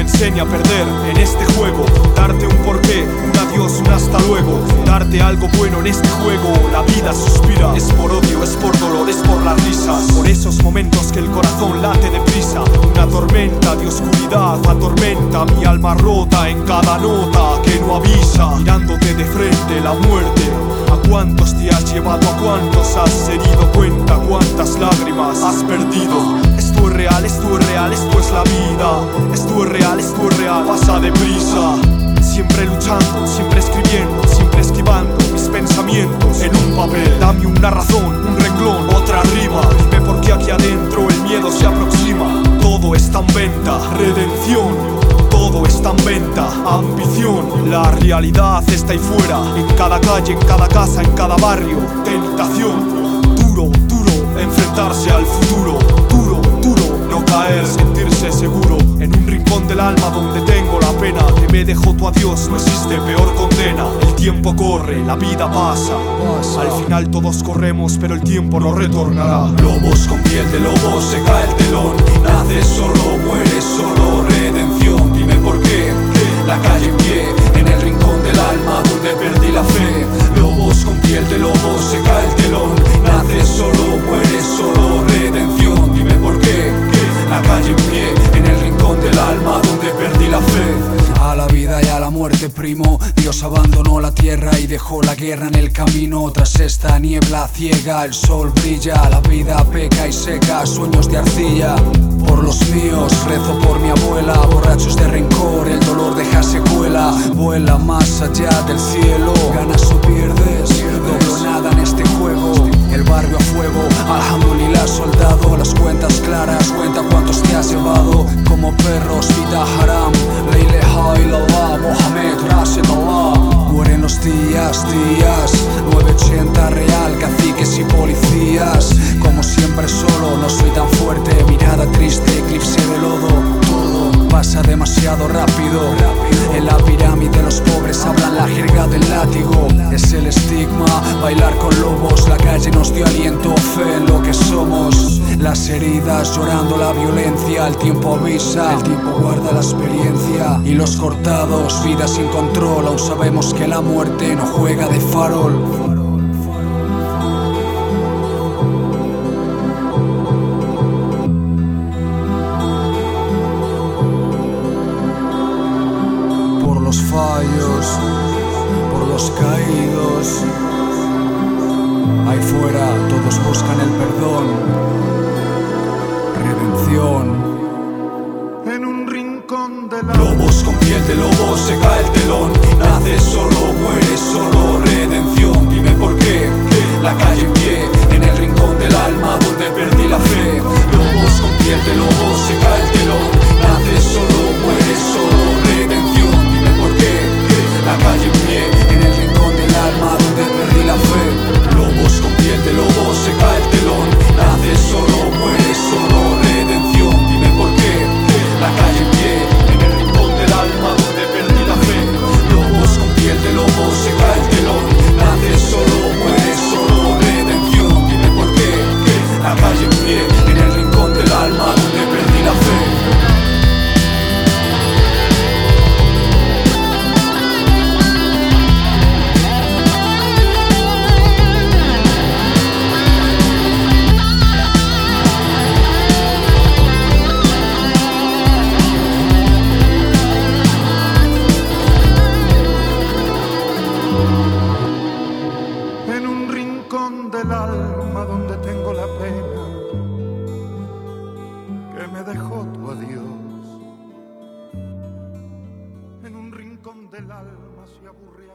enseña a perder en este juego. Darte un porqué, un adiós, un hasta luego. Darte algo bueno en este juego. La vida suspira, es por odio, es por dolor, es por las risas. Por esos momentos que el corazón late deprisa. Una tormenta de oscuridad atormenta mi alma rota en cada nota que no avisa. Mirándote de frente la muerte. ¿A cuántos te has llevado? ¿A cuántos has herido? Cuenta cuántas lágrimas has perdido. Esto es real, esto es real, esto es la vida. Esto es real, esto es real, pasa deprisa. Siempre luchando, siempre escribiendo, siempre esquivando mis pensamientos en un papel. Dame una razón, un renglón, otra rima. Dime por qué aquí adentro el miedo se aproxima. Todo está en venta, redención. Todo está en venta, ambición. La realidad está ahí fuera, en cada calle, en cada casa, en cada barrio. Tentación, duro, duro, enfrentarse al futuro. Duro, duro, no caer, sentirse seguro. En un rincón del alma donde tengo la pena que me dejó tu adiós, no existe peor condena. El tiempo corre, la vida pasa. Al final todos corremos, pero el tiempo no retornará. Lobos con piel de lobo, se cae el telón. Naces solo, mueres solo, redención. Dime por qué, la calle en pie, en el rincón del alma donde perdí la fe. Lobos con piel de lobo, se cae el telón. Naces solo, mueres solo, redención. Dime por qué, la calle en pie, en el rincón del alma donde perdí la fe. A la vida y a la muerte, primo. Dios abandonó la tierra y dejó la guerra en el camino. Tras esta niebla ciega el sol brilla. La vida peca y seca, sueños de arcilla. Por los míos, rezo por mi abuela. Borrachos de rencor, el dolor deja secuela. Vuela más allá del cielo. Ganas o pierdes, doble o nada en este juego. El barrio a fuego, alhamdulillah soldado. Las cuentas claras, cuenta cuántos te has llevado. Como perros, vida haram. La ilaha illallah, Mohamed Rasulullah. Mueren los días, 980 real, caciques y policías. Como siempre solo, no soy tan fuerte. Mirada triste, eclipse de lodo. Todo pasa demasiado rápido. En la pirámide los pobres hablan la jerga del látigo. Es el estigma, bailar con lobos. La calle nos dio aliento, fe en lo que somos. Las heridas llorando la violencia. El tiempo avisa, el tiempo guarda la experiencia. Y los cortados, vida sin control. Aún sabemos que la muerte no juega de farol. Por los fallos, por los caídos. Ahí fuera todos buscan el perdón, redención. En un rincón de la... Lobos con piel de lobo, se cae el telón. Naces solo, mueres solo, redención. Dime por qué, la calle en pie, en el rincón del alma donde perdí la fe. Lobos con piel de lobo, se cae el telón. Naces solo, mueres solo, redención. Dime por qué, la calle en pie, en el rincón del alma donde perdí la fe. Lobos con piel de lobo, se cae el telón. Naces solo, mueres solo, redención. Dime por qué, la calle en pie, en el rincón del alma donde perdí la fe. Lobos con piel de lobo, se cae el telón. Naces solo, mueres solo, redención. Dime por qué, la calle en pie, en el rincón del alma donde perdí la fe. En un rincón del alma donde tengo la pena que me dejó tu adiós. En un rincón del alma se aburre.